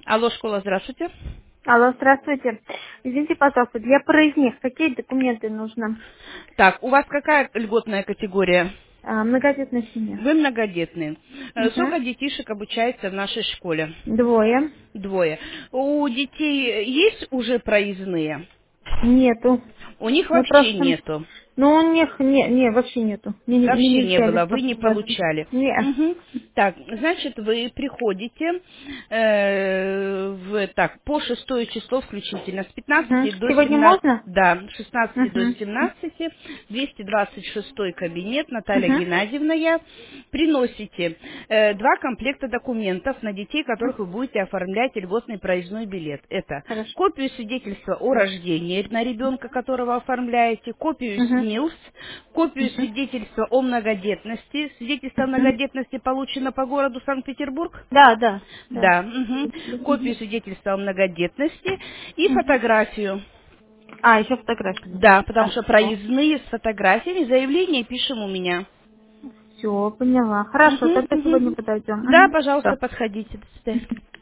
Алло, школа, здравствуйте. Алло, здравствуйте. Извините, пожалуйста, для проездных какие документы нужно? Так, у вас какая льготная категория? Многодетная семья. Вы многодетные. Сколько Угу. детишек обучается в нашей школе? Двое. Двое. У детей есть уже проездные? Нету. У них Мы вообще просто... нету. Ну, у них вообще нету. Мы Вообще не не взяли было, в вы не прошлом году. получали. Не. Мгм. Так, значит, вы приходите по 6 число включительно, с Угу. 15 до Сегодня 17, можно? да, с 16 до Угу. 17, 226 кабинет, Наталья Угу. Геннадьевна я. Приносите два комплекта документов на детей, которых вы будете оформлять льготный проездной билет. Это Хорошо. копию свидетельства о рождении на ребенка, которого оформляете, копию Угу. СНИЛС, копию Угу. свидетельства о многодетности. Свидетельство о Угу. многодетности получено по городу Санкт-Петербург? Да, да, да. Да. Мгм. Копию свидетельства о многодетности и Угу. фотографию. Еще фотографии нужно. Да, потому что Хорошо. проездные с фотографиями, заявление пишем у меня. Все, поняла. Хорошо, Мгм, тогда мгм. сегодня подойдем. Да, Угу. пожалуйста, Все. подходите. До свидания.